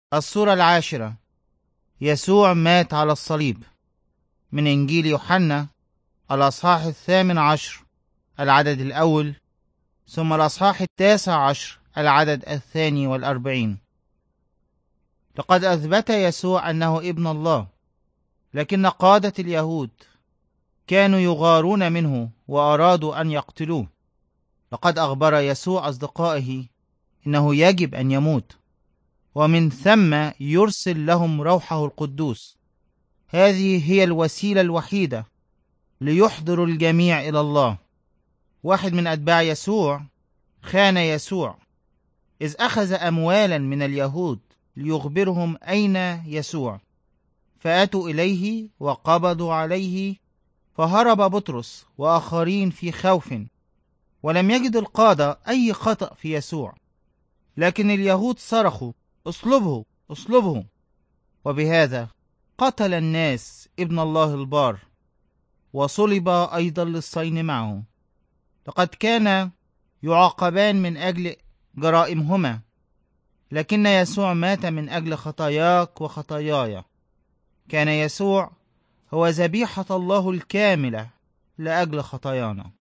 الصورة 10. يسوع مات على الصليب. من إنجيل يوحنا الأصحاح 18 العدد الأول، ثم الأصحاح 19 العدد 42. لقد أثبت يسوع أنه ابن الله، لكن قادة اليهود كانوا يغارون منه وأرادوا أن يقتلوه. لقد أخبر يسوع أصدقائه إنه يجب أن يموت، ومن ثم يرسل لهم روحه القدوس. هذه هي الوسيلة الوحيدة ليحضر الجميع إلى الله. واحد من أتباع يسوع خان يسوع، إذ أخذ أموالا من اليهود ليخبرهم أين يسوع، فأتوا إليه وقبضوا عليه، فهرب بطرس وآخرين في خوف، ولم يجد القادة أي خطأ في يسوع. لكن اليهود صرخوا: اصلبه اصلبه. وبهذا قتل الناس ابن الله البار، وصلب أيضا للصين معه. لقد كان يعاقبان من أجل جرائمهما، لكن يسوع مات من أجل خطاياك وخطاياي. كان يسوع هو ذبيحة الله الكاملة لأجل خطايانا.